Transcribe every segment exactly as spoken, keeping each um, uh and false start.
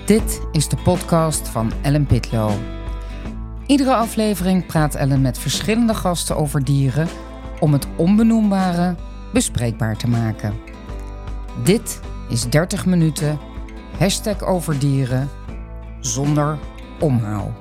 Dit is de podcast van Ellen Pitlow. Iedere aflevering praat Ellen met verschillende gasten over dieren om het onbenoembare bespreekbaar te maken. Dit is dertig minuten, hashtag over dieren, zonder omhaal.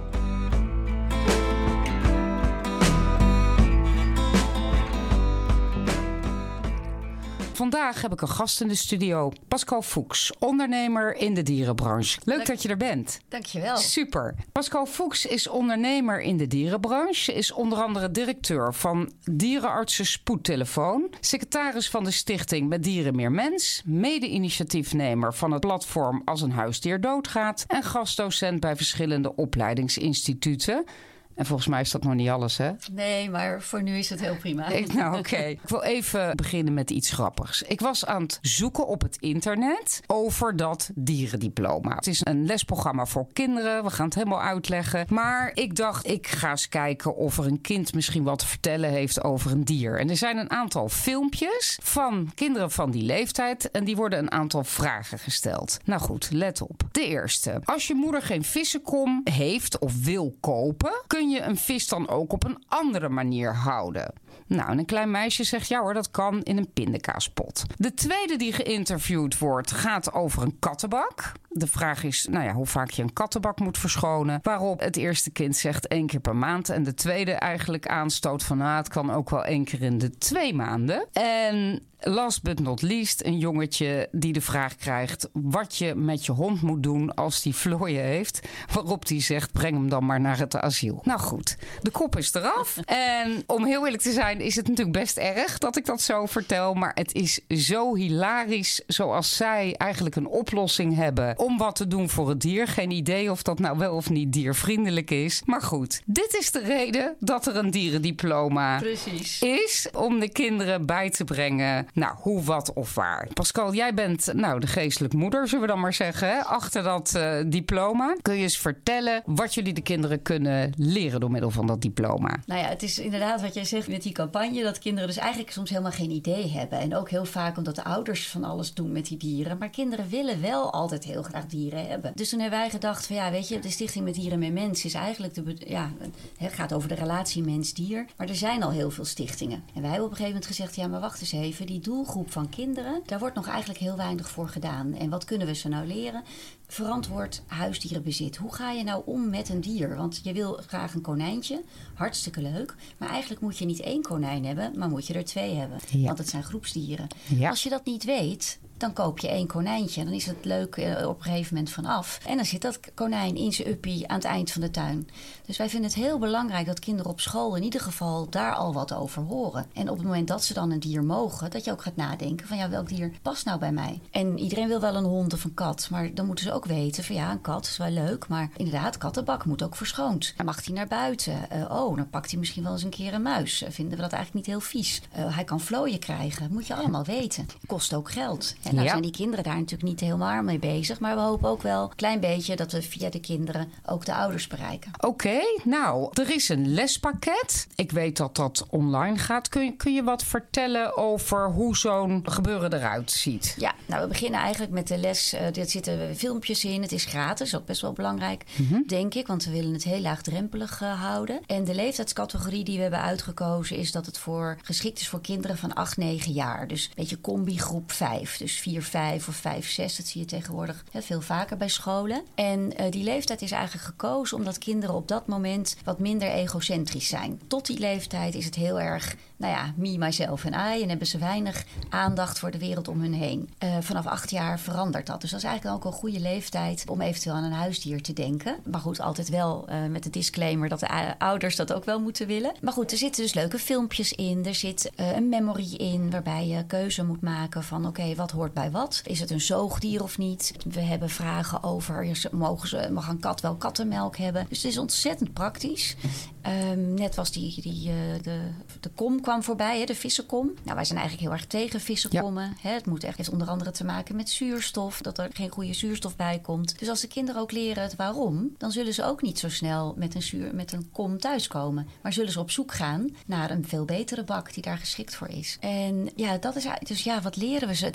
Vandaag heb ik een gast in de studio, Pascal Fuchs, ondernemer in de dierenbranche. Leuk Dank... dat je er bent. Dankjewel. Super. Pascal Fuchs is ondernemer in de dierenbranche, is onder andere directeur van Dierenartsen Spoedtelefoon, secretaris van de stichting Met Dieren Meer Mens, mede-initiatiefnemer van het platform Als een huisdier doodgaat en gastdocent bij verschillende opleidingsinstituten. En volgens mij is dat nog niet alles, hè? Nee, maar voor nu is het heel prima. Ik, nou, oké. Okay. Ik wil even beginnen met iets grappigs. Ik was aan het zoeken op het internet over dat dierendiploma. Het is een lesprogramma voor kinderen. We gaan het helemaal uitleggen. Maar ik dacht, ik ga eens kijken of er een kind misschien wat te vertellen heeft over een dier. En er zijn een aantal filmpjes van kinderen van die leeftijd. En die worden een aantal vragen gesteld. Nou goed, let op. De eerste. Als je moeder geen vissenkom heeft of wil kopen, kun je een vis dan ook op een andere manier houden? Nou, en een klein meisje zegt ja hoor, dat kan in een pindakaaspot. De tweede die geïnterviewd wordt gaat over een kattenbak. De vraag is, nou ja, hoe vaak je een kattenbak moet verschonen. Waarop het eerste kind zegt één keer per maand. En de tweede eigenlijk aanstoot van, nou, het kan ook wel één keer in de twee maanden. En last but not least, een jongetje die de vraag krijgt wat je met je hond moet doen als die vlooien heeft. Waarop die zegt, breng hem dan maar naar het asiel. Nou goed, de kop is eraf. En om heel eerlijk te zijn is het natuurlijk best erg dat ik dat zo vertel. Maar het is zo hilarisch zoals zij eigenlijk een oplossing hebben om wat te doen voor het dier. Geen idee of dat nou wel of niet diervriendelijk is. Maar goed, dit is de reden dat er een dierendiploma Precies. is om de kinderen bij te brengen. Nou, hoe, wat of waar. Pascal, jij bent nou de geestelijke moeder, zullen we dan maar zeggen, hè? Achter dat uh, diploma. Kun je eens vertellen wat jullie de kinderen kunnen leren door middel van dat diploma? Nou ja, het is inderdaad wat jij zegt met die campagne, dat kinderen dus eigenlijk soms helemaal geen idee hebben. En ook heel vaak omdat de ouders van alles doen met die dieren. Maar kinderen willen wel altijd heel graag dieren hebben. Dus toen hebben wij gedacht van ja, weet je, de Stichting Met Dieren Meer Mens is eigenlijk de, ja, het gaat over de relatie mens-dier. Maar er zijn al heel veel stichtingen. En wij hebben op een gegeven moment gezegd, ja, maar wacht eens even, die doelgroep van kinderen, daar wordt nog eigenlijk heel weinig voor gedaan. En wat kunnen we ze nou leren? Verantwoord huisdierenbezit. Hoe ga je nou om met een dier? Want je wil graag een konijntje. Hartstikke leuk. Maar eigenlijk moet je niet één konijn hebben, maar moet je er twee hebben. Ja. Want het zijn groepsdieren. Ja. Als je dat niet weet, dan koop je één konijntje. Dan is het leuk uh, op een gegeven moment vanaf. En dan zit dat konijn in zijn uppie aan het eind van de tuin. Dus wij vinden het heel belangrijk dat kinderen op school in ieder geval daar al wat over horen. En op het moment dat ze dan een dier mogen, dat je ook gaat nadenken van ja, welk dier past nou bij mij? En iedereen wil wel een hond of een kat, maar dan moeten ze ook weten van ja, een kat is wel leuk, maar inderdaad, kattenbak moet ook verschoond. Dan mag hij naar buiten. Uh, oh, dan pakt hij misschien wel eens een keer een muis. Uh, vinden we dat eigenlijk niet heel vies. Uh, hij kan vlooien krijgen. Moet je allemaal weten. Kost ook geld. En nou ja. zijn die kinderen daar natuurlijk niet helemaal mee bezig. Maar we hopen ook wel een klein beetje dat we via de kinderen ook de ouders bereiken. Oké, okay, nou, er is een lespakket. Ik weet dat dat online gaat. Kun je, kun je wat vertellen over hoe zo'n gebeuren eruit ziet? Ja, nou, we beginnen eigenlijk met de les. Uh, er zitten filmpjes in. Het is gratis, ook best wel belangrijk, mm-hmm. denk ik. Want we willen het heel laagdrempelig uh, houden. En de leeftijdscategorie die we hebben uitgekozen is dat het voor geschikt is voor kinderen van acht, negen jaar. Dus een beetje combi groep vijf. Dus vier, vijf of vijf, zes. Dat zie je tegenwoordig heel veel vaker bij scholen. En uh, die leeftijd is eigenlijk gekozen omdat kinderen op dat moment wat minder egocentrisch zijn. Tot die leeftijd is het heel erg, nou ja, me, myself en I. En hebben ze weinig aandacht voor de wereld om hun heen. Uh, vanaf acht jaar verandert dat. Dus dat is eigenlijk ook een goede leeftijd om eventueel aan een huisdier te denken. Maar goed, altijd wel uh, met de disclaimer dat de uh, ouders dat ook wel moeten willen. Maar goed, er zitten dus leuke filmpjes in. Er zit uh, een memory in waarbij je keuze moet maken van oké, okay, wat hoort bij wat? Is het een zoogdier of niet? We hebben vragen over, mogen ze, mag een kat wel kattenmelk hebben? Dus het is ontzettend praktisch. Um, net was die, die uh, de, de kom kwam voorbij, hè, de vissenkom. Nou, wij zijn eigenlijk heel erg tegen vissenkommen. Ja. Hè, het moet echt, heeft onder andere te maken met zuurstof, dat er geen goede zuurstof bij komt. Dus als de kinderen ook leren het waarom, dan zullen ze ook niet zo snel met een, zuur, met een kom thuiskomen. Maar zullen ze op zoek gaan naar een veel betere bak die daar geschikt voor is. En ja, dat is dus ja, wat leren we ze? Het is een beetje een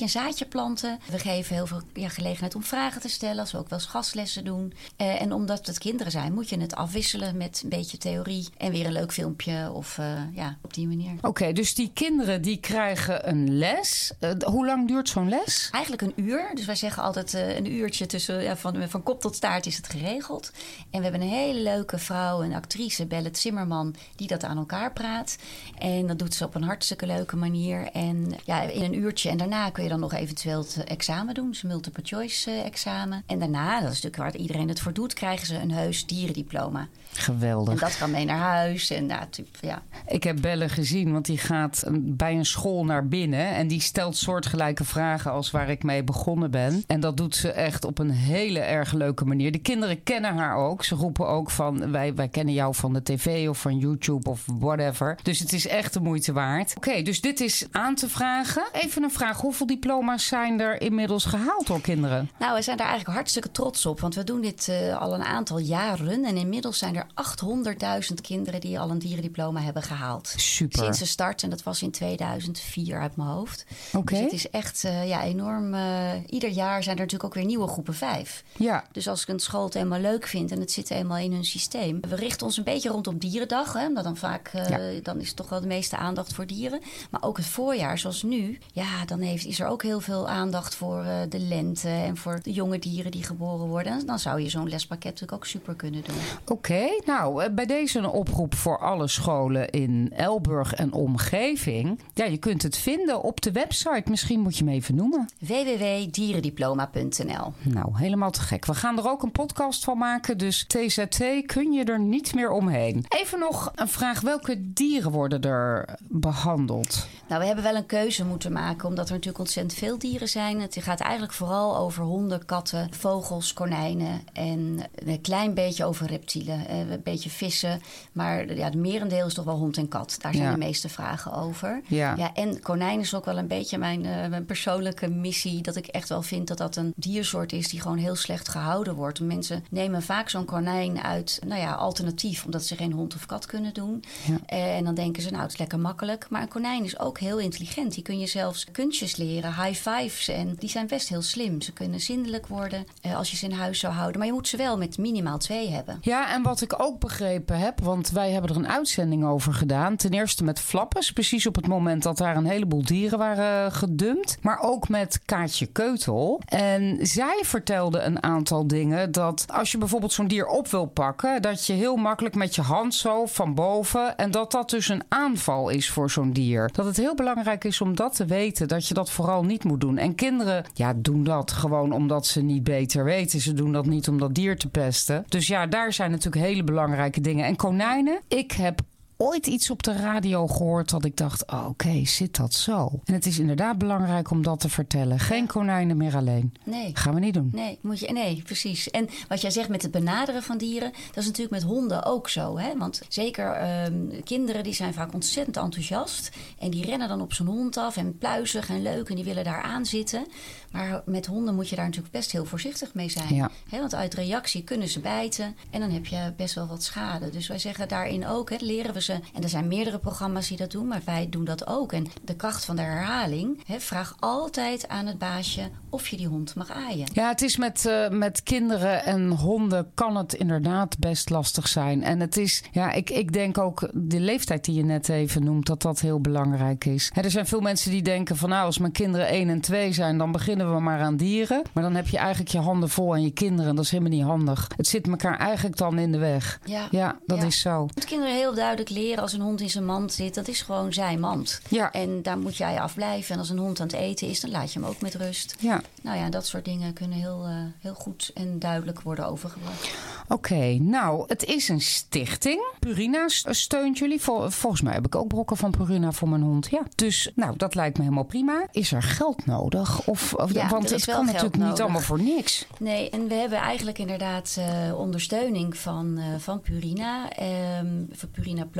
een zaadje planten. We geven heel veel ja, gelegenheid om vragen te stellen, als we ook wel eens gastlessen doen. Uh, en omdat het kinderen zijn, moet je het afwisselen met een beetje theorie en weer een leuk filmpje of uh, ja, op die manier. Oké, okay, dus die kinderen die krijgen een les. Uh, hoe lang duurt zo'n les? Eigenlijk een uur. Dus wij zeggen altijd uh, een uurtje tussen ja, van, van kop tot staart is het geregeld. En we hebben een hele leuke vrouw, een actrice, Belle Zimmerman, die dat aan elkaar praat. En dat doet ze op een hartstikke leuke manier. En ja, in een uurtje. En daarna kun je dan nog eventueel het examen doen. Dus een multiple choice uh, examen. En daarna, dat is natuurlijk waar iedereen het voor doet, krijgen ze een heus dierendiploma. Geweldig. En dat kan mee naar huis. En, nou, typ, ja. Ik heb Belle gezien, want die gaat bij een school naar binnen. En die stelt soortgelijke vragen als waar ik mee begonnen ben. En dat doet ze echt op een hele erg leuke manier. De kinderen kennen haar ook. Ze roepen ook van, wij, wij kennen jou van de tv of van YouTube of whatever. Dus het is echt de moeite waard. Oké, okay, dus dit is aan te vragen. Even een vraag, hoeveel diploma's zijn er inmiddels gehaald door kinderen? Nou, we zijn daar eigenlijk hartstikke trots op. Want we doen dit uh, al een aantal jaren. En inmiddels zijn er achthonderdduizend kinderen die al een dierendiploma hebben gehaald. Super. Sinds de start. En dat was in tweeduizend vier uit mijn hoofd. Oké. Okay. Dus het is echt uh, ja, enorm. Uh, ieder jaar zijn er natuurlijk ook weer nieuwe groepen vijf. Ja. Dus als ik een school het helemaal leuk vind en het zit helemaal in hun systeem. We richten ons een beetje rondom Dierendag. Hè, omdat dan vaak, uh, ja. dan is het toch wel de meeste aandacht voor dieren. Maar ook het voorjaar, zoals nu. Ja, dan heeft, is er ook heel veel aandacht voor uh, de lente en voor de jonge dieren die geboren worden. En dan zou je zo'n lespakket natuurlijk ook super kunnen doen. Oké, okay, nou, bij deze een oproep voor alle scholen in Elburg en omgeving. Ja, je kunt het vinden op de website. Misschien moet je hem even noemen. w w w punt dierendiploma punt n l. Nou, helemaal te gek. We gaan er ook een podcast van maken, dus T Z T kun je er niet meer omheen. Even nog een vraag. Welke dieren worden er behandeld? Nou, we hebben wel een keuze moeten maken, omdat er natuurlijk ontzettend veel dieren zijn. Het gaat eigenlijk vooral over honden, katten, vogels, konijnen en een klein beetje over reptielen. Een beetje vissen, maar ja, het merendeel is toch wel hond en kat. Daar zijn ja. de meeste vragen over. Ja. Ja, en konijn is ook wel een beetje mijn, uh, mijn persoonlijke missie, dat ik echt wel vind dat dat een diersoort is die gewoon heel slecht gehouden wordt. Mensen nemen vaak zo'n konijn uit, nou ja, alternatief, omdat ze geen hond of kat kunnen doen. Ja. Uh, en dan denken ze, nou, het is lekker makkelijk. Maar een konijn is ook heel intelligent. Die kun je zelfs kunstjes leren, high fives. En die zijn best heel slim. Ze kunnen zindelijk worden uh, als je ze in huis zou houden. Maar je moet ze wel met minimaal twee hebben. Ja, en wat ik ook begrepen heb, want wij hebben er een uitzending over gedaan. Ten eerste met Flappers, precies op het moment dat daar een heleboel dieren waren gedumpt. Maar ook met Kaatje Keutel. En zij vertelde een aantal dingen dat als je bijvoorbeeld zo'n dier op wil pakken, dat je heel makkelijk met je hand zo van boven, en dat dat dus een aanval is voor zo'n dier. Dat het heel belangrijk is om dat te weten, dat je dat vooral niet moet doen. En kinderen, ja, doen dat gewoon omdat ze niet beter weten. Ze doen dat niet om dat dier te pesten. Dus ja, daar zijn natuurlijk hele belangrijke dingen. En konijnen, ik heb ooit iets op de radio gehoord dat ik dacht, oh, oké, okay, zit dat zo? En het is inderdaad belangrijk om dat te vertellen. Geen konijnen meer alleen. Nee. Gaan we niet doen. Nee, moet je, nee, precies. En wat jij zegt met het benaderen van dieren, dat is natuurlijk met honden ook zo. Hè? Want zeker um, kinderen die zijn vaak ontzettend enthousiast. En die rennen dan op zo'n hond af en pluizig en leuk en die willen daar aan zitten. Maar met honden moet je daar natuurlijk best heel voorzichtig mee zijn. Ja. Hè? Want uit reactie kunnen ze bijten en dan heb je best wel wat schade. Dus wij zeggen daarin ook, hè, leren we ze. En er zijn meerdere programma's die dat doen, maar wij doen dat ook. En de kracht van de herhaling, hè, vraag altijd aan het baasje of je die hond mag aaien. Ja, het is met, uh, met kinderen en honden kan het inderdaad best lastig zijn. En het is, ja, ik, ik denk ook de leeftijd die je net even noemt, dat dat heel belangrijk is. Hè, er zijn veel mensen die denken van, nou, als mijn kinderen één en twee zijn, dan beginnen we maar aan dieren. Maar dan heb je eigenlijk je handen vol aan je kinderen. Dat is helemaal niet handig. Het zit elkaar eigenlijk dan in de weg. Ja, ja dat ja. is zo. Het kinderen heel duidelijk leren, als een hond in zijn mand zit, dat is gewoon zijn mand. Ja. En daar moet jij afblijven. En als een hond aan het eten is, dan laat je hem ook met rust. Ja. Nou ja, dat soort dingen kunnen heel, uh, heel goed en duidelijk worden overgebracht. Oké, okay, nou, het is een stichting. Purina steunt jullie. Vol, volgens mij heb ik ook brokken van Purina voor mijn hond. Ja. Dus, nou, dat lijkt me helemaal prima. Is er geld nodig? Of, of, ja, want het kan natuurlijk nodig. niet allemaal voor niks. Nee, en we hebben eigenlijk inderdaad uh, ondersteuning van, uh, van Purina. Um, voor Purina Pro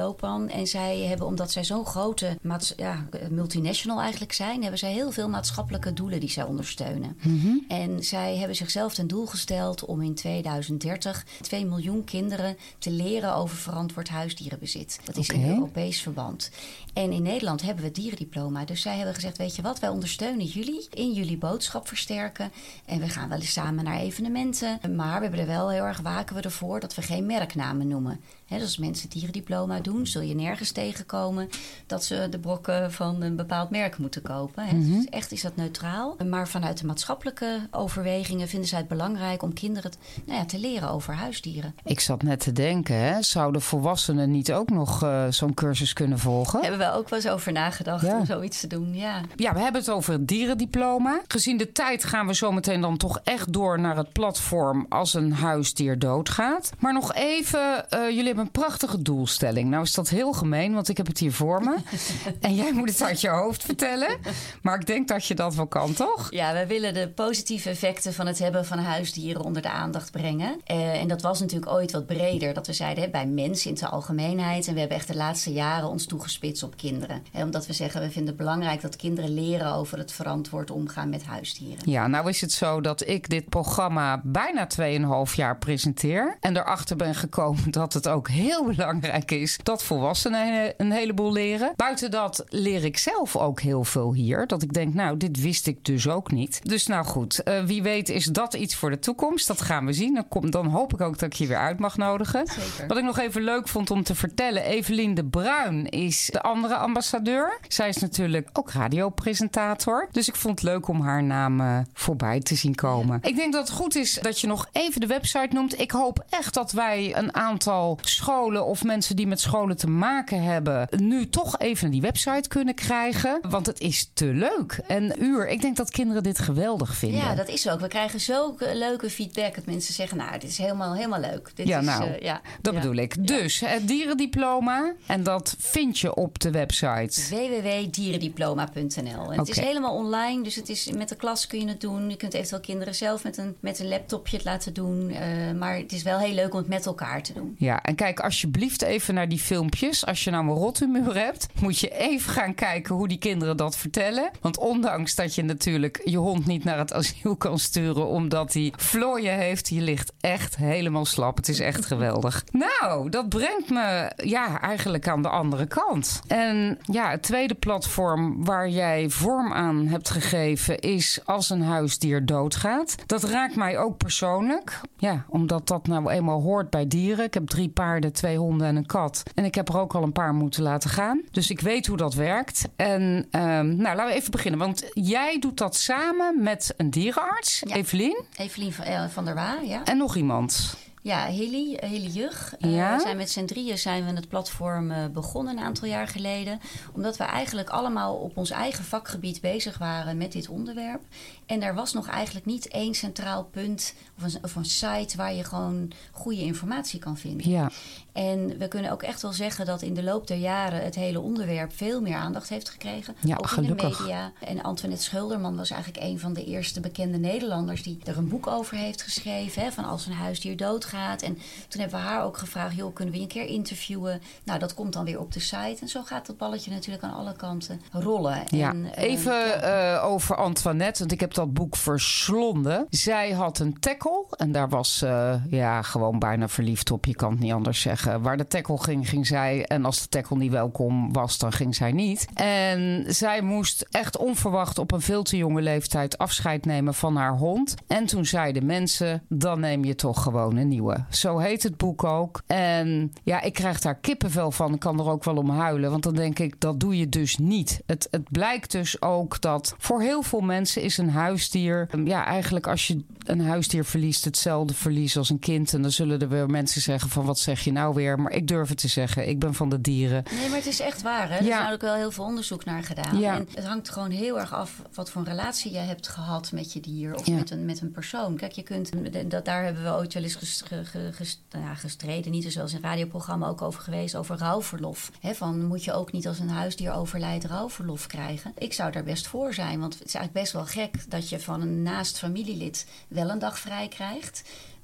Copan. En zij hebben, omdat zij zo'n grote maats- ja, multinational eigenlijk zijn, hebben zij heel veel maatschappelijke doelen die zij ondersteunen. Mm-hmm. En zij hebben zichzelf ten doel gesteld om in tweeduizend dertig twee miljoen kinderen te leren over verantwoord huisdierenbezit. Dat is okay. in Europees verband. En in Nederland hebben we het dierendiploma. Dus zij hebben gezegd, weet je wat, wij ondersteunen jullie in jullie boodschap versterken. En we gaan wel eens samen naar evenementen. Maar we hebben er wel heel erg waken we ervoor dat we geen merknamen noemen. He, dus als mensen het dierendiploma doen, zul je nergens tegenkomen dat ze de brokken van een bepaald merk moeten kopen. He. Mm-hmm. Dus echt is dat neutraal. Maar vanuit de maatschappelijke overwegingen vinden zij het belangrijk om kinderen nou ja, te leren over huisdieren. Ik zat net te denken, hè? Zouden volwassenen niet ook nog uh, zo'n cursus kunnen volgen? Hebben we ook wel eens over nagedacht ja. om zoiets te doen, ja. Ja, we hebben het over het dierendiploma. Gezien de tijd gaan we zo meteen dan toch echt door naar het platform als een huisdier doodgaat. Maar nog even, uh, jullie hebben een prachtige doelstelling. Nou is dat heel gemeen, want ik heb het hier voor me. En jij moet het uit je hoofd vertellen. Maar ik denk dat je dat wel kan, toch? Ja, we willen de positieve effecten van het hebben van huisdieren onder de aandacht brengen. Uh, en dat was natuurlijk ooit wat breder. Dat we zeiden, hè, bij mensen in de algemeenheid. En we hebben echt de laatste jaren ons toegespitst op kinderen. Hè, omdat we zeggen, we vinden het belangrijk dat kinderen leren over het verantwoord omgaan met huisdieren. Ja, nou is het zo dat ik dit programma bijna tweeënhalf jaar presenteer. En erachter ben gekomen dat het ook heel belangrijk is dat volwassenen een heleboel leren. Buiten dat leer ik zelf ook heel veel hier. Dat ik denk, nou, dit wist ik dus ook niet. Dus nou goed, uh, wie weet is dat iets voor de toekomst. Dat gaan we zien. Dan, kom, dan hoop ik ook dat ik je weer uit mag nodigen. Zeker. Wat ik nog even leuk vond om te vertellen. Evelien de Bruin is de andere ambassadeur. Zij is natuurlijk ook radiopresentator. Dus ik vond het leuk om haar naam uh, voorbij te zien komen. Ja. Ik denk dat het goed is dat je nog even de website noemt. Ik hoop echt dat wij een aantal scholen of mensen die met scholen te maken hebben nu toch even naar die website kunnen krijgen. Want het is te leuk. En uur, ik denk dat kinderen dit geweldig vinden. Ja, dat is ook. We krijgen zulke leuke feedback dat mensen zeggen, nou, dit is helemaal, helemaal leuk. Dit ja, is, nou, uh, ja. dat ja. bedoel ik. Dus het dierendiploma en dat vind je op de website w w w punt dierendiploma punt n l. En okay. Het is helemaal online, dus het is, met de klas kun je het doen. Je kunt eventueel kinderen zelf met een, met een laptopje het laten doen. Uh, maar het is wel heel leuk om het met elkaar te doen. Ja, en kijk alsjeblieft even naar die filmpjes. Als je nou een rothumeur hebt, moet je even gaan kijken hoe die kinderen dat vertellen. Want ondanks dat je natuurlijk je hond niet naar het asiel kan sturen omdat hij vlooien heeft, je ligt echt helemaal slap. Het is echt geweldig. Nou, dat brengt me ja eigenlijk aan de andere kant. En ja, het tweede platform waar jij vorm aan hebt gegeven is als een huisdier doodgaat. Dat raakt mij ook persoonlijk. Ja, omdat dat nou eenmaal hoort bij dieren. Ik heb drie paarden, twee honden en een kat. En ik heb er ook al een paar moeten laten gaan. Dus ik weet hoe dat werkt. En um, nou, laten we even beginnen. Want jij doet dat samen met een dierenarts, ja. Evelien. Evelien van, uh, van der Waa, ja. En nog iemand. Ja, Hilly, Hilly Jug. Ja? Uh, we zijn met z'n drieën zijn we het platform uh, begonnen een aantal jaar geleden. Omdat we eigenlijk allemaal op ons eigen vakgebied bezig waren met dit onderwerp. En er was nog eigenlijk niet één centraal punt of een, of een site waar je gewoon goede informatie kan vinden. Ja. En we kunnen ook echt wel zeggen dat in de loop der jaren het hele onderwerp veel meer aandacht heeft gekregen. Ja, ook gelukkig. in de media. En Antoinette Schulderman was eigenlijk een van de eerste bekende Nederlanders die er een boek over heeft geschreven. Hè, van als een huisdier doodgaat. En toen hebben we haar ook gevraagd, joh, kunnen we je een keer interviewen? Nou, dat komt dan weer op de site. En zo gaat dat balletje natuurlijk aan alle kanten rollen. Ja. En, Even uh, ja. uh, over Antoinette, want ik heb dat boek verslonden. Zij had een tackle en daar was uh, ja, gewoon bijna verliefd op. Je kan het niet anders zeggen. Waar de tackle ging, ging zij. En als de tackle niet welkom was, dan ging zij niet. En zij moest echt onverwacht op een veel te jonge leeftijd afscheid nemen van haar hond. En toen zeiden mensen, dan neem je toch gewoon een nieuwe. Zo heet het boek ook. En ja, ik krijg daar kippenvel van. Ik kan er ook wel om huilen. Want dan denk ik, dat doe je dus niet. Het, het blijkt dus ook dat voor heel veel mensen is een huisdier... Ja, eigenlijk als je een huisdier verliest, hetzelfde verlies als een kind. En dan zullen er weer mensen zeggen van, wat zeg je nou weer? Maar ik durf het te zeggen. Ik ben van de dieren. Nee, maar het is echt waar. Hè? Er ja. is namelijk wel heel veel onderzoek naar gedaan. Ja. En het hangt gewoon heel erg af wat voor een relatie je hebt gehad met je dier. Of ja. met, een, met een persoon. Kijk, je kunt... Dat, daar hebben we ooit wel eens gest, ge, gest, nou ja, gestreden. Niet zoals in een radioprogramma ook over geweest. Over rouwverlof. He, van, moet je ook niet als een huisdier overlijdt rouwverlof krijgen? Ik zou daar best voor zijn. Want het is eigenlijk best wel gek dat je van een naast familielid wel een dag vrij krijgt.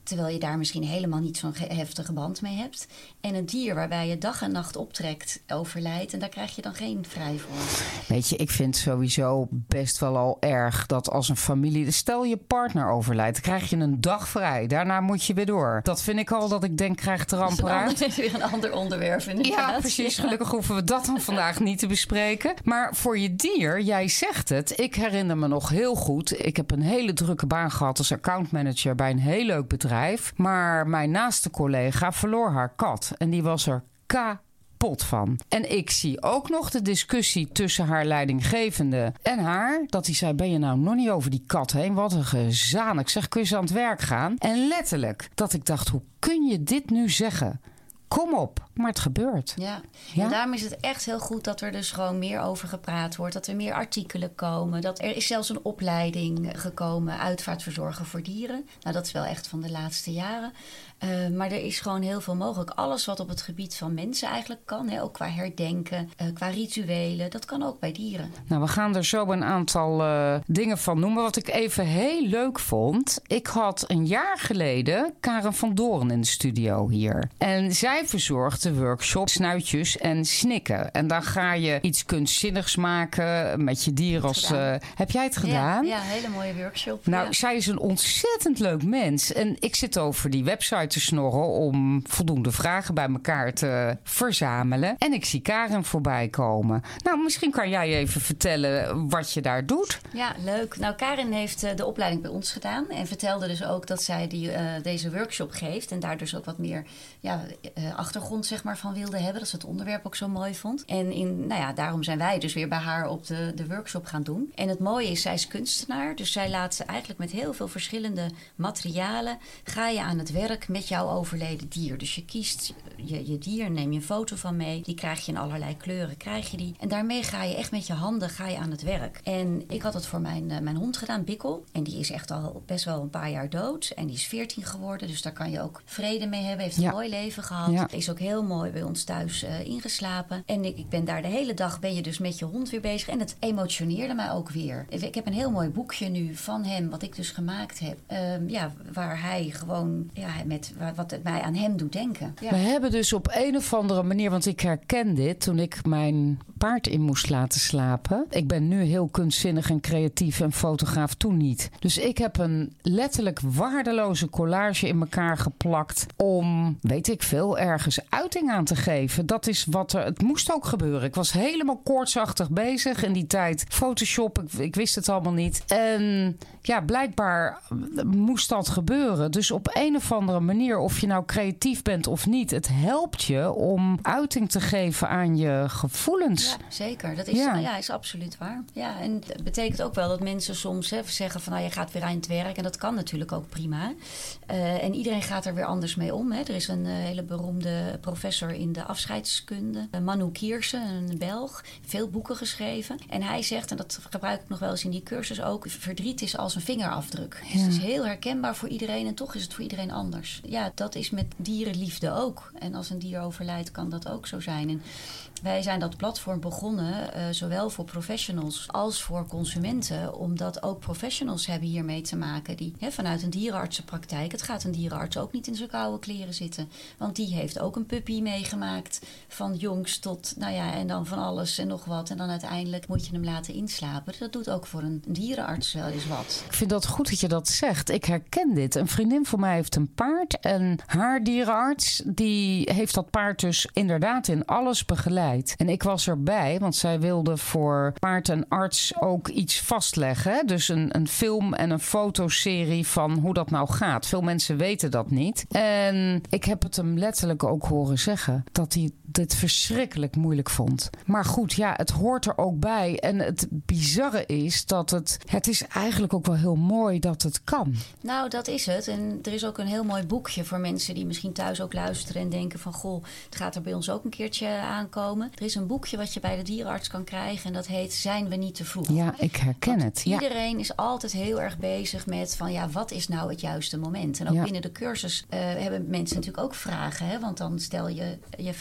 terwijl je daar misschien helemaal niet zo'n heftige band mee hebt. En een dier waarbij je dag en nacht optrekt overlijdt en daar krijg je dan geen vrij voor. Weet je, ik vind sowieso best wel al erg dat als een familie... Stel je partner overlijdt, dan krijg je een dag vrij. Daarna moet je weer door. Dat vind ik al dat ik denk, krijg de ramp eruit. Dat is weer een ander onderwerp inderdaad. Ja, precies. Gelukkig hoeven we dat dan vandaag niet te bespreken. Maar voor je dier, jij zegt het. Ik herinner me nog heel goed. Ik heb een hele drukke baan gehad als accountmanager bij een heel leuk bedrijf. Maar mijn naaste collega verloor haar kat. En die was er kapot van. En ik zie ook nog de discussie tussen haar leidinggevende en haar. Dat hij zei, ben je nou nog niet over die kat heen? Wat een gezaan. Ik zeg, kun je eens aan het werk gaan? En letterlijk, dat ik dacht, hoe kun je dit nu zeggen? Kom op, maar het gebeurt. Ja. Ja, en daarom is het echt heel goed dat er dus gewoon meer over gepraat wordt. Dat er meer artikelen komen. Dat er is zelfs een opleiding gekomen, uitvaartverzorger voor dieren. Nou, dat is wel echt van de laatste jaren. Uh, maar er is gewoon heel veel mogelijk. Alles wat op het gebied van mensen eigenlijk kan. Hè, ook qua herdenken, uh, qua rituelen. Dat kan ook bij dieren. Nou, we gaan er zo een aantal uh, dingen van noemen. Wat ik even heel leuk vond. Ik had een jaar geleden Karen van Doorn in de studio hier. En zij verzorgt de workshop Snuitjes en Snikken. En dan ga je iets kunstzinnigs maken met je dier als... Uh, heb jij het gedaan? Ja, ja, een hele mooie workshop. Nou, ja. zij is een ontzettend leuk mens. En ik zit over die website te snorren om voldoende vragen bij elkaar te verzamelen. En ik zie Karen voorbij komen. Nou, misschien kan jij even vertellen wat je daar doet. Ja, leuk. Nou, Karen heeft uh, de opleiding bij ons gedaan en vertelde dus ook dat zij die, uh, deze workshop geeft en daar dus ook wat meer ja, uh, achtergrond zeg maar, van wilde hebben. Dat ze het onderwerp ook zo mooi vond. En in, nou ja, daarom zijn wij dus weer bij haar op de, de workshop gaan doen. En het mooie is, zij is kunstenaar. Dus zij laat ze eigenlijk met heel veel verschillende materialen ga je aan het werk met jouw overleden dier. Dus je kiest je, je dier, neem je een foto van mee. Die krijg je in allerlei kleuren, krijg je die. En daarmee ga je echt met je handen ga je aan het werk. En ik had het voor mijn, uh, mijn hond gedaan, Bikkel. En die is echt al best wel een paar jaar dood. En die is veertien geworden. Dus daar kan je ook vrede mee hebben. Heeft een ja. mooi leven gehad. Ja. Is ook heel mooi bij ons thuis uh, ingeslapen. En ik, ik ben daar de hele dag ben je dus met je hond weer bezig. En het emotioneerde mij ook weer. Ik heb een heel mooi boekje nu van hem, wat ik dus gemaakt heb. Uh, ja, waar hij gewoon ja, met wat het mij aan hem doet denken. Ja. We hebben dus op een of andere manier, want ik herken dit toen ik mijn paard in moest laten slapen. Ik ben nu heel kunstzinnig en creatief en fotograaf, toen niet. Dus ik heb een letterlijk waardeloze collage in elkaar geplakt om, weet ik veel, ergens uiting aan te geven. Dat is wat er, het moest ook gebeuren. Ik was helemaal koortsachtig bezig in die tijd. Photoshop, ik, ik wist het allemaal niet. En ja, blijkbaar moest dat gebeuren. Dus op een of andere manier, of je nou creatief bent of niet, het helpt je om uiting te geven aan je gevoelens. Ja, zeker. Dat is, ja. Ja, is absoluut waar. Ja, en het betekent ook wel dat mensen soms hè, zeggen van nou, je gaat weer aan het werk. En dat kan natuurlijk ook prima. Uh, en iedereen gaat er weer anders mee om. Hè. Er is een uh, hele beroemde professor in de afscheidskunde, uh, Manu Kiersen, een Belg, veel boeken geschreven. En hij zegt, en dat gebruik ik nog wel eens in die cursus ook, verdriet is als een vingerafdruk. Ja. Dus het is heel herkenbaar voor iedereen en toch is het voor iedereen anders. Ja, dat is met dierenliefde ook. En als een dier overlijdt, kan dat ook zo zijn. En wij zijn dat platform begonnen, uh, zowel voor professionals als voor consumenten, omdat ook professionals hebben hiermee te maken die hè, vanuit een dierenartsenpraktijk, het gaat een dierenarts ook niet in zijn koude kleren zitten, want die heeft ook een puppy meegemaakt van jongs tot, nou ja, en dan van alles en nog wat en dan uiteindelijk moet je hem laten inslapen. Dat doet ook voor een dierenarts wel eens wat. Ik vind dat goed dat je dat zegt. Ik herken dit. Een vriendin van mij heeft een paard en haar dierenarts die heeft dat paard dus inderdaad in alles begeleid. En ik was erbij, want zij wilde voor paard en arts ook iets vastleggen. Hè? Dus een, een film en een fotoserie van hoe dat nou gaat. Veel mensen weten dat niet. En ik heb het hem letterlijk ook horen zeggen dat hij dit verschrikkelijk moeilijk vond. Maar goed, ja, het hoort er ook bij. En het bizarre is dat het... Het is eigenlijk ook wel heel mooi dat het kan. Nou, dat is het. En er is ook een heel mooi boekje voor mensen die misschien thuis ook luisteren en denken van, goh, het gaat er bij ons ook een keertje aankomen. Er is een boekje wat je bij de dierenarts kan krijgen en dat heet Zijn we niet te vroeg? Ja, ik herken Want het. Ja. Iedereen is altijd heel erg bezig met van, ja, wat is nou het juiste moment? En ook ja. binnen de cursus uh, hebben mensen natuurlijk ook vragen. Hè? Want dan stel je, je vraagt een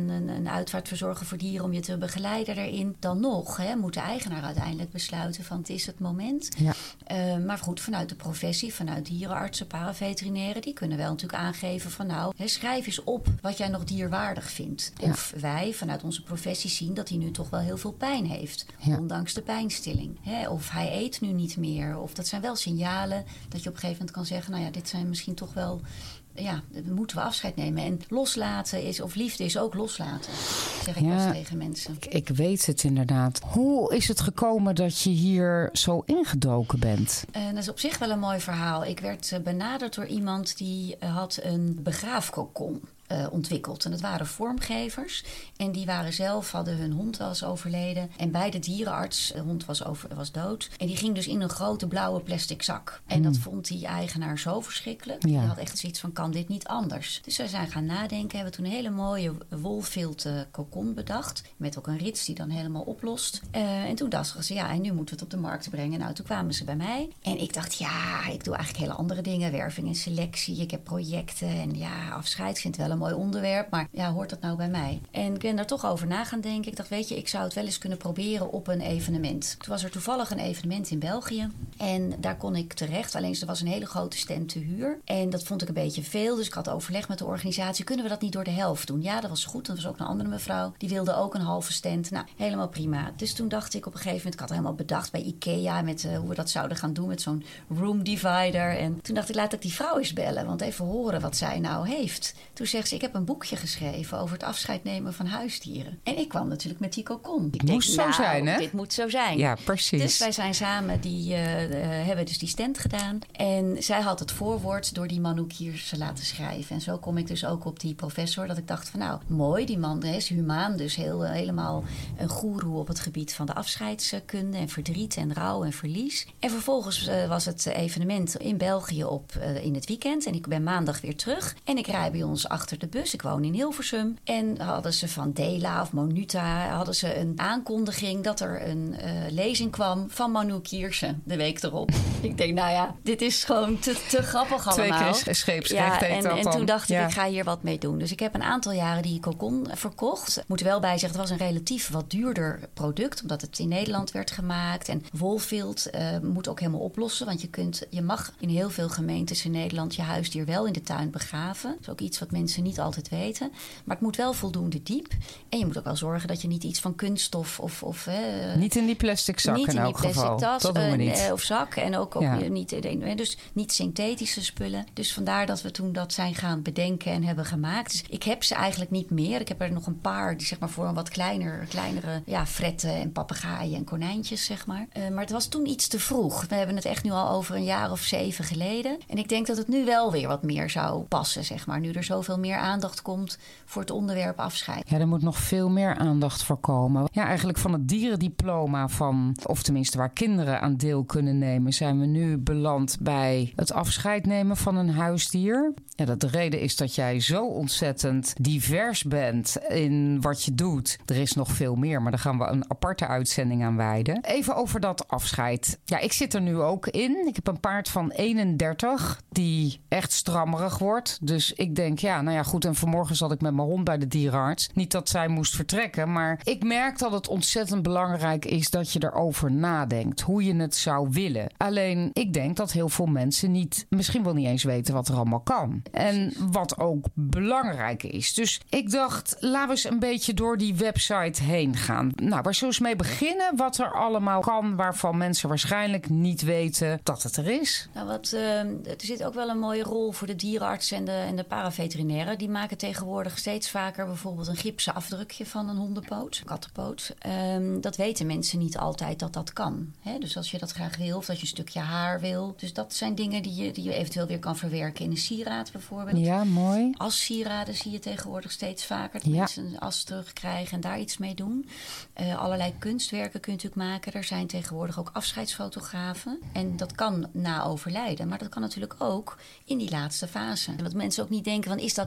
een, een, een uitvaartverzorger voor dieren om je te begeleiden daarin. Dan nog hè, moet de eigenaar uiteindelijk besluiten van het is het moment. Ja. Uh, maar goed, vanuit de professie, vanuit dierenartsen, paraveterinairen, die kunnen wel natuurlijk aangeven van nou, hè, schrijf eens op wat jij nog dierwaardig vindt. Ja. Of wij vanuit onze professie zien dat hij nu toch wel heel veel pijn heeft. Ja. Ondanks de pijnstilling. Hè, of hij eet nu niet meer. Of dat zijn wel signalen dat je op een gegeven moment kan zeggen, nou ja, dit zijn misschien toch wel, ja, moeten we afscheid nemen. En loslaten is, of liefde is ook loslaten, zeg ik ja, wel eens tegen mensen. Ik, ik weet het inderdaad. Hoe is het gekomen dat je hier zo ingedoken bent? Uh, dat is op zich wel een mooi verhaal. Ik werd uh, benaderd door iemand die uh, had een begraafkokon Uh, ontwikkeld. En dat waren vormgevers. En die waren zelf, hadden hun hond wel eens overleden. En bij de dierenarts, de hond was, over, was dood. En die ging dus in een grote blauwe plastic zak. En mm. dat vond die eigenaar zo verschrikkelijk. Ja. Die had echt zoiets van, kan dit niet anders? Dus wij zijn gaan nadenken. Hebben toen een hele mooie wolfilt kokon bedacht. Met ook een rits die dan helemaal oplost. Uh, en toen dachten ze, ja, en nu moeten we het op de markt brengen. Nou, toen kwamen ze bij mij. En ik dacht, ja, ik doe eigenlijk hele andere dingen. Werving en selectie. Ik heb projecten. En ja, afscheid vindt wel een mooi onderwerp, maar ja, hoort dat nou bij mij? En ik ben daar toch over na gaan denken. Ik dacht, weet je, ik zou het wel eens kunnen proberen op een evenement. Toen was er toevallig een evenement in België en daar kon ik terecht. Alleen er was een hele grote stand te huur en dat vond ik een beetje veel. Dus ik had overleg met de organisatie. Kunnen we dat niet door de helft doen? Ja, dat was goed. Er was ook een andere mevrouw. Die wilde ook een halve stand. Nou, helemaal prima. Dus toen dacht ik op een gegeven moment, ik had helemaal bedacht bij IKEA met uh, hoe we dat zouden gaan doen met zo'n room divider. En toen dacht ik, laat ik die vrouw eens bellen, want even horen wat zij nou heeft. Toen zegt ze, ik heb een boekje geschreven over het afscheid nemen van huisdieren. En ik kwam natuurlijk met die kokon. Het moest zo nou, zijn, hè? Dit moet zo zijn. Ja, precies. Dus wij zijn samen, die uh, uh, hebben dus die stand gedaan. En zij had het voorwoord door die Manouk hier te laten schrijven. En zo kom ik dus ook op die professor, dat ik dacht van nou, mooi, die man is humaan. Dus heel, uh, helemaal een goeroe op het gebied van de afscheidskunde en verdriet en rouw en verlies. En vervolgens uh, was het evenement in België op uh, in het weekend. En ik ben maandag weer terug. En ik rij bij ons achter de bus. Ik woon in Hilversum. En hadden ze van Dela of Monuta hadden ze een aankondiging dat er een uh, lezing kwam van Manouk Kiersen de week erop. Ik denk, nou ja, dit is gewoon te, te grappig allemaal. Twee keer scheepsrecht ja, heet en, dat en dan. toen dacht ja. ik, ik ga hier wat mee doen. Dus ik heb een aantal jaren die kokon verkocht. Ik moet er wel bij zeggen, het was een relatief wat duurder product, omdat het in Nederland werd gemaakt. En wolfilt uh, moet ook helemaal oplossen, want je kunt, je mag in heel veel gemeentes in Nederland je huisdier wel in de tuin begraven. Dat is ook iets wat mensen niet altijd weten. Maar het moet wel voldoende diep. En je moet ook wel zorgen dat je niet iets van kunststof of... of uh, niet in die plastic zak niet in elk plastic geval. Tas, dat doen we niet. Uh, of zak. En ook, ook ja. niet, dus niet synthetische spullen. Dus vandaar dat we toen dat zijn gaan bedenken en hebben gemaakt. Dus ik heb ze eigenlijk niet meer. Ik heb er nog een paar die zeg maar voor een wat kleiner, kleinere ja, fretten en papegaaien en konijntjes, zeg maar. Uh, maar het was toen iets te vroeg. We hebben het echt nu al over een jaar of zeven geleden. En ik denk dat het nu wel weer wat meer zou passen, zeg maar. Nu er zoveel meer aandacht komt voor het onderwerp afscheid. Ja, er moet nog veel meer aandacht voor komen. Ja, eigenlijk van het dierendiploma van, of tenminste waar kinderen aan deel kunnen nemen, zijn we nu beland bij het afscheid nemen van een huisdier. Ja, dat de reden is dat jij zo ontzettend divers bent in wat je doet. Er is nog veel meer, maar daar gaan we een aparte uitzending aan wijden. Even over dat afscheid. Ja, ik zit er nu ook in. Ik heb een paard van eenendertig die echt strammerig wordt. Dus ik denk, ja, nou ja, goed. En vanmorgen zat ik met mijn hond bij de dierenarts. Niet dat zij moest vertrekken, maar ik merk dat het ontzettend belangrijk is dat je erover nadenkt. Hoe je het zou willen. Alleen, ik denk dat heel veel mensen niet, misschien wel niet eens weten wat er allemaal kan. En wat ook belangrijk is. Dus ik dacht, laten we eens een beetje door die website heen gaan. Nou, waar zullen we eens mee beginnen? Wat er allemaal kan, waarvan mensen waarschijnlijk niet weten dat het er is. Nou, wat, uh, er zit ook wel een mooie rol voor de dierenarts en de, en de paraveterinairen. Die maken tegenwoordig steeds vaker bijvoorbeeld een gipsen afdrukje van een hondenpoot, kattenpoot. Um, dat weten mensen niet altijd dat dat kan. Hè? Dus als je dat graag wil, of dat je een stukje haar wil. Dus dat zijn dingen die je, die je eventueel weer kan verwerken in een sieraad bijvoorbeeld. Ja, mooi. Assieraden zie je tegenwoordig steeds vaker. Dat ja. mensen een as terugkrijgen en daar iets mee doen. Uh, allerlei kunstwerken kun je natuurlijk maken. Er zijn tegenwoordig ook afscheidsfotografen. En dat kan na overlijden. Maar dat kan natuurlijk ook in die laatste fase. En dat mensen ook niet denken van, is dat niet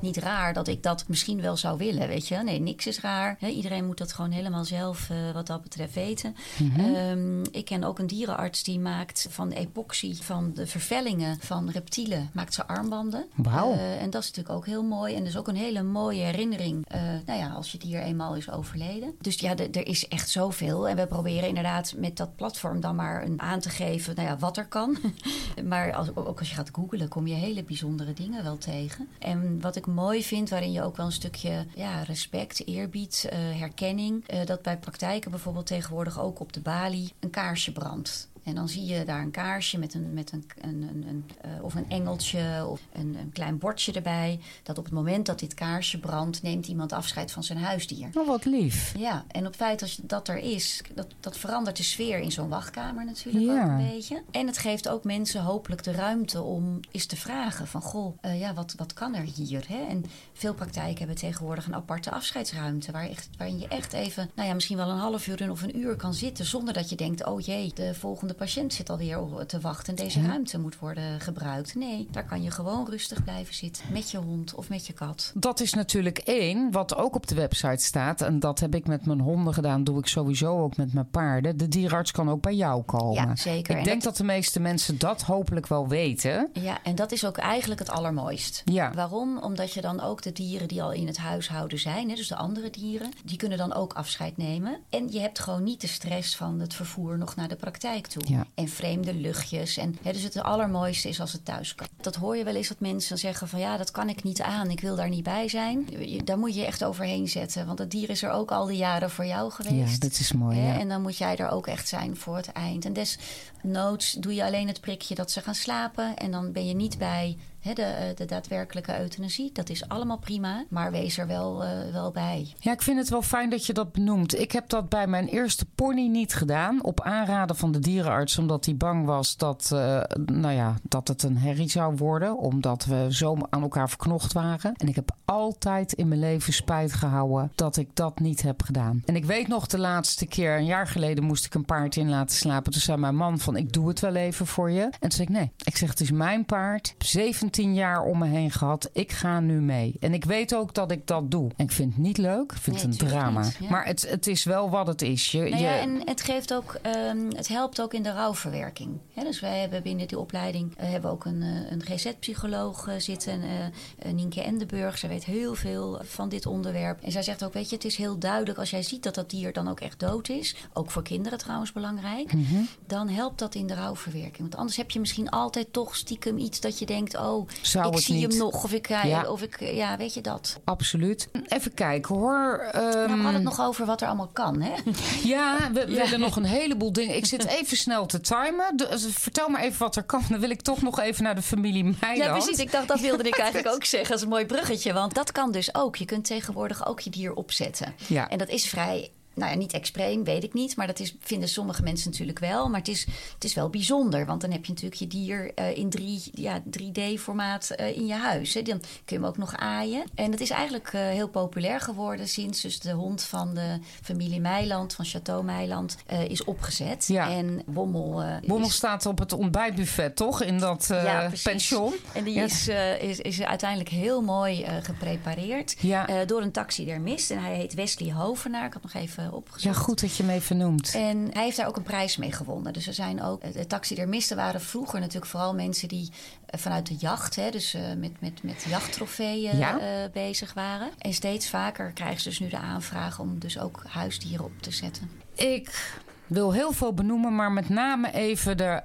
niet raar dat ik dat misschien wel zou willen, weet je. Nee, niks is raar. He, iedereen moet dat gewoon helemaal zelf uh, wat dat betreft weten. Mm-hmm. Um, ik ken ook een dierenarts die maakt van epoxy, van de vervellingen van reptielen, maakt ze armbanden. Wauw. Uh, en dat is natuurlijk ook heel mooi. En dus ook een hele mooie herinnering, uh, nou ja, als je dier eenmaal is overleden. Dus ja, d- er is echt zoveel. En we proberen inderdaad met dat platform dan maar een aan te geven, nou ja, wat er kan. Maar als, ook als je gaat googlen, kom je hele bijzondere dingen wel tegen. En wat ik mooi vind, waarin je ook wel een stukje ja, respect, eerbied, uh, herkenning, uh, dat bij praktijken bijvoorbeeld tegenwoordig ook op de balie een kaarsje brandt. En dan zie je daar een kaarsje met een, met een, een, een, een uh, of een engeltje of een, een klein bordje erbij. Dat op het moment dat dit kaarsje brandt, neemt iemand afscheid van zijn huisdier. Oh, wat lief. Ja, en op het feit dat dat er is, dat, dat verandert de sfeer in zo'n wachtkamer natuurlijk ja. ook een beetje. En het geeft ook mensen hopelijk de ruimte om eens te vragen van, goh, uh, ja, wat, wat kan er hier? Hè? En veel praktijken hebben tegenwoordig een aparte afscheidsruimte, waar echt, waarin je echt even, nou ja, misschien wel een half uur of een uur kan zitten, zonder dat je denkt, oh jee, de volgende de patiënt zit alweer te wachten en deze ruimte moet worden gebruikt. Nee, daar kan je gewoon rustig blijven zitten met je hond of met je kat. Dat is natuurlijk één, wat ook op de website staat. En dat heb ik met mijn honden gedaan, doe ik sowieso ook met mijn paarden. De dierenarts kan ook bij jou komen. Ja, zeker. Ik en denk dat... dat de meeste mensen dat hopelijk wel weten. Ja, en dat is ook eigenlijk het allermooist. Ja. Waarom? Omdat je dan ook de dieren die al in het huishouden zijn, hè, dus de andere dieren, die kunnen dan ook afscheid nemen. En je hebt gewoon niet de stress van het vervoer nog naar de praktijk toe. Ja. En vreemde luchtjes. En, hè, dus het allermooiste is als het thuis kan. Dat hoor je wel eens dat mensen zeggen van ja, dat kan ik niet aan. Ik wil daar niet bij zijn. Daar moet je echt overheen zetten. Want het dier is er ook al die jaren voor jou geweest. Ja, dat is mooi. Hè? Ja. En dan moet jij er ook echt zijn voor het eind. En desnoods doe je alleen het prikje dat ze gaan slapen. En dan ben je niet bij He, de, de daadwerkelijke euthanasie. Dat is allemaal prima, maar wees er wel, uh, wel bij. Ja, ik vind het wel fijn dat je dat benoemt. Ik heb dat bij mijn eerste pony niet gedaan. Op aanraden van de dierenarts, omdat hij bang was dat, uh, nou ja, dat het een herrie zou worden. Omdat we zo aan elkaar verknocht waren. En ik heb altijd in mijn leven spijt gehouden dat ik dat niet heb gedaan. En ik weet nog de laatste keer, een jaar geleden moest ik een paard in laten slapen. Toen zei mijn man van, ik doe het wel even voor je. En toen zei ik, nee. Ik zeg, het is mijn paard. zeventien jaar om me heen gehad. Ik ga nu mee. En ik weet ook dat ik dat doe. En ik vind het niet leuk. Ik vind nee, het een drama. Niet, ja. Maar het, het is wel wat het is. Je, nou je... ja, en het geeft ook, um, het helpt ook in de rouwverwerking. He, dus wij hebben binnen die opleiding uh, hebben ook een, uh, een G Z-psycholoog uh, zitten. Uh, uh, Nienke Endenburg. Zij weet heel veel van dit onderwerp. En zij zegt ook, weet je, het is heel duidelijk als jij ziet dat dat dier dan ook echt dood is. Ook voor kinderen trouwens belangrijk. Mm-hmm. Dan helpt dat in de rouwverwerking. Want anders heb je misschien altijd toch stiekem iets dat je denkt, oh, Zou ik het zie niet. hem nog. Of ik, ja. of ik, ja, weet je dat. Absoluut. Even kijken hoor. Um... Nou, we hadden het nog over wat er allemaal kan, hè? Ja, we ja. willen nog een heleboel dingen. Ik zit even snel te timen. Dus vertel maar even wat er kan. Dan wil ik toch nog even naar de familie Meiland. Ja, precies. Ik dacht, dat wilde ik eigenlijk ook zeggen. Dat is een mooi bruggetje. Want dat kan dus ook. Je kunt tegenwoordig ook je dier opzetten. Ja. En dat is vrij... Nou ja, niet extreem, weet ik niet. Maar dat is, vinden sommige mensen natuurlijk wel. Maar het is, het is wel bijzonder. Want dan heb je natuurlijk je dier uh, in drie, ja, drie D-formaat uh, in je huis. Hè. Dan kun je hem ook nog aaien. En het is eigenlijk uh, heel populair geworden sinds dus de hond van de familie Meiland, van Château Meiland, uh, is opgezet. Ja. En Wommel... Uh, Wommel is... staat op het ontbijtbuffet, toch? In dat uh, ja, pension. En die ja. is, uh, is, is uiteindelijk heel mooi uh, geprepareerd. Ja. Uh, door een taxidermist. En hij heet Wesley Hovenaar. Ik had nog even opgezocht. Ja, goed dat je hem even noemt. En hij heeft daar ook een prijs mee gewonnen. Dus er zijn ook... De taxidermisten waren vroeger natuurlijk vooral mensen die uh, vanuit de jacht, hè, dus uh, met, met, met jachttrofeeën ja. uh, bezig waren. En steeds vaker krijgen ze dus nu de aanvraag om dus ook huisdieren op te zetten. Ik wil heel veel benoemen, maar met name even de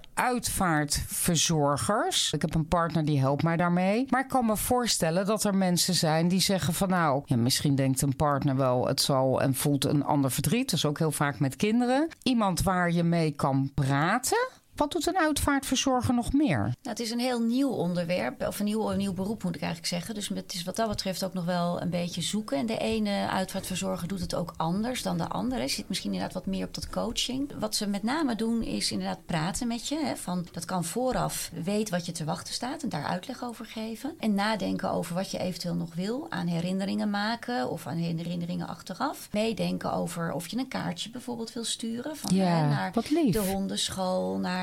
uitvaartverzorgers. Ik heb een partner die helpt mij daarmee. Maar ik kan me voorstellen dat er mensen zijn die zeggen van nou, ja, misschien denkt een partner wel het zal en voelt een ander verdriet. Dat is ook heel vaak met kinderen. Iemand waar je mee kan praten. Wat doet een uitvaartverzorger nog meer? Nou, het is een heel nieuw onderwerp, of een nieuw, een nieuw beroep moet ik eigenlijk zeggen. Dus het is wat dat betreft ook nog wel een beetje zoeken. En de ene uitvaartverzorger doet het ook anders dan de andere. Je zit misschien inderdaad wat meer op dat coaching. Wat ze met name doen is inderdaad praten met je. Hè, van, dat kan vooraf weet wat je te wachten staat en daar uitleg over geven. En nadenken over wat je eventueel nog wil. Aan herinneringen maken of aan herinneringen achteraf. Meedenken over of je een kaartje bijvoorbeeld wil sturen. Van, ja, hè, naar wat lief. de hondenschool, naar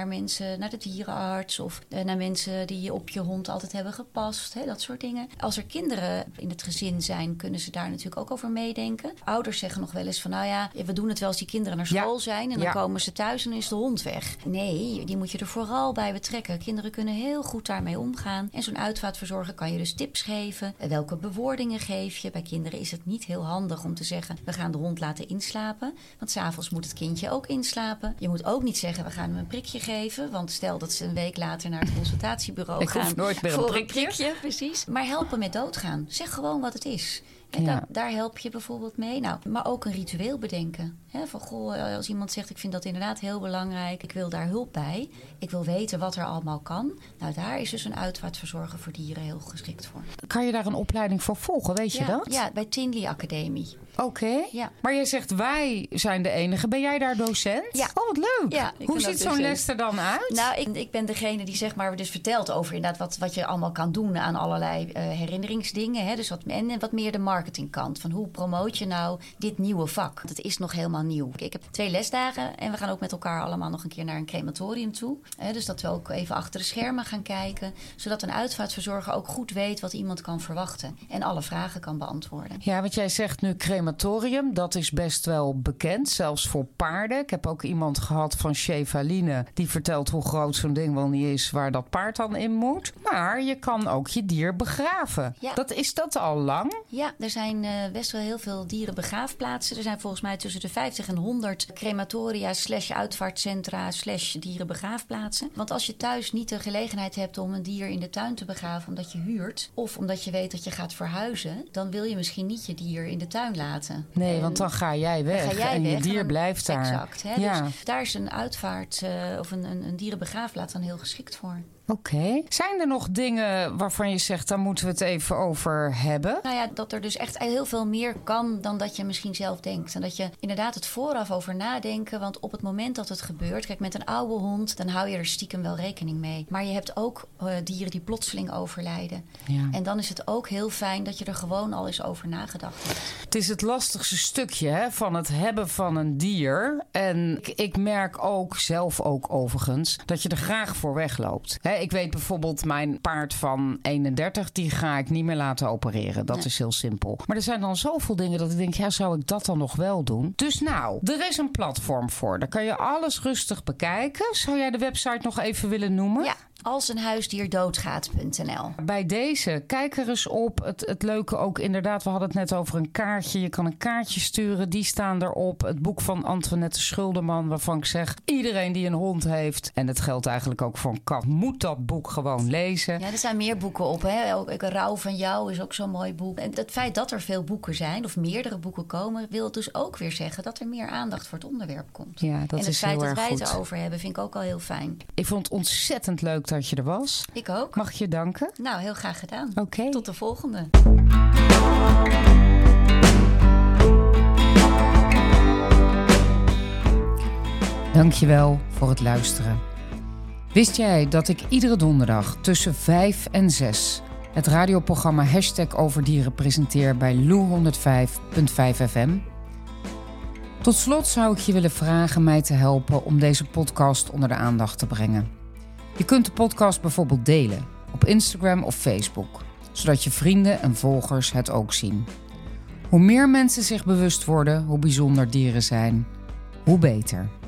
naar mensen, naar de dierenarts of uh, naar mensen die op je hond altijd hebben gepast. Hè, dat soort dingen. Als er kinderen in het gezin zijn, kunnen ze daar natuurlijk ook over meedenken. Ouders zeggen nog wel eens van, nou ja, we doen het wel als die kinderen naar school ja. zijn en dan ja. komen ze thuis en dan is de hond weg. Nee, die moet je er vooral bij betrekken. Kinderen kunnen heel goed daarmee omgaan. En zo'n uitvaartverzorger kan je dus tips geven. Welke bewoordingen geef je? Bij kinderen is het niet heel handig om te zeggen, we gaan de hond laten inslapen. Want 's avonds moet het kindje ook inslapen. Je moet ook niet zeggen, we gaan hem een prikje geven. Want stel dat ze een week later naar het consultatiebureau Ik gaan. hoef nooit meer voor een prikje. een prikje. Precies. Maar helpen met doodgaan. Zeg gewoon wat het is. En ja. dat, daar help je bijvoorbeeld mee. Nou, maar ook een ritueel bedenken. He, van goh, als iemand zegt, ik vind dat inderdaad heel belangrijk. Ik wil daar hulp bij. Ik wil weten wat er allemaal kan. Nou, daar is dus een uitvaartverzorger voor dieren heel geschikt voor. Kan je daar een opleiding voor volgen, weet ja, je dat? Ja, bij Tinley Academie. Oké. Okay. Ja. Maar je zegt, wij zijn de enige. Ben jij daar docent? Ja. Oh, wat leuk. Ja, Hoe ziet zo'n les er dan uit? Nou, ik, ik ben degene die zeg maar dus vertelt over inderdaad wat, wat je allemaal kan doen aan allerlei uh, herinneringsdingen. Hè? Dus wat, en wat meer de marketingkant. Van hoe promoot je nou dit nieuwe vak? Dat is nog helemaal nieuw. Ik heb twee lesdagen en we gaan ook met elkaar allemaal nog een keer naar een crematorium toe. Hè? Dus dat we ook even achter de schermen gaan kijken. Zodat een uitvaartverzorger ook goed weet wat iemand kan verwachten. En alle vragen kan beantwoorden. Ja, want jij zegt nu crematorium. Dat is best wel bekend, zelfs voor paarden. Ik heb ook iemand gehad van Chevaline die vertelt hoe groot zo'n ding wel niet is waar dat paard dan in moet. Maar je kan ook je dier begraven. Ja. Dat, is dat al lang? Ja, er zijn uh, best wel heel veel dierenbegraafplaatsen. Er zijn volgens mij tussen de vijftig en honderd crematoria slash uitvaartcentra slash dierenbegraafplaatsen. Want als je thuis niet de gelegenheid hebt om een dier in de tuin te begraven omdat je huurt of omdat je weet dat je gaat verhuizen, dan wil je misschien niet je dier in de tuin laten. Nee, en want dan ga jij weg ga jij en weg, je dier dan, blijft daar. Exact. Hè? Ja. Dus daar is een uitvaart uh, of een, een, een dierenbegraafplaats dan heel geschikt voor. Oké. Okay. Zijn er nog dingen waarvan je zegt, daar moeten we het even over hebben? Nou ja, dat er dus echt heel veel meer kan dan dat je misschien zelf denkt. En dat je inderdaad het vooraf over nadenken. Want op het moment dat het gebeurt, kijk, met een oude hond, dan hou je er stiekem wel rekening mee. Maar je hebt ook uh, dieren die plotseling overlijden. Ja. En dan is het ook heel fijn dat je er gewoon al eens over nagedacht hebt. Het is het lastigste stukje hè, van het hebben van een dier. En ik, ik merk ook, zelf ook overigens, dat je er graag voor wegloopt. Hè, ik weet bijvoorbeeld, mijn paard van eenendertig, die ga ik niet meer laten opereren. Dat nee. is heel simpel. Maar er zijn dan zoveel dingen dat ik denk, ja, zou ik dat dan nog wel doen? Dus nou, er is een platform voor. Daar kan je alles rustig bekijken. Zou jij de website nog even willen noemen? Ja. Als een huisdier doodgaat punt n l. Bij deze, kijk er eens op. Het, het leuke ook inderdaad, we hadden het net over een kaartje. Je kan een kaartje sturen, die staan erop. Het boek van Antoinette Schulderman, waarvan ik zeg, iedereen die een hond heeft, en het geldt eigenlijk ook voor een kat, moet dat boek gewoon lezen. Ja, er zijn meer boeken op. Hè? Ook Rouw van jou is ook zo'n mooi boek. En het feit dat er veel boeken zijn, of meerdere boeken komen, wil het dus ook weer zeggen dat er meer aandacht voor het onderwerp komt. Ja, dat en is heel erg goed. het feit dat wij het erover hebben, vind ik ook al heel fijn. Ik vond het ontzettend leuk dat je er was. Ik ook. Mag ik je danken? Nou, heel graag gedaan. Oké. Okay. Tot de volgende. Dankjewel voor het luisteren. Wist jij dat ik iedere donderdag tussen vijf en zes het radioprogramma Hashtag Over Dieren presenteer bij Lou honderdvijf komma vijf F M? Tot slot zou ik je willen vragen mij te helpen om deze podcast onder de aandacht te brengen. Je kunt de podcast bijvoorbeeld delen op Instagram of Facebook, zodat je vrienden en volgers het ook zien. Hoe meer mensen zich bewust worden hoe bijzonder dieren zijn, hoe beter.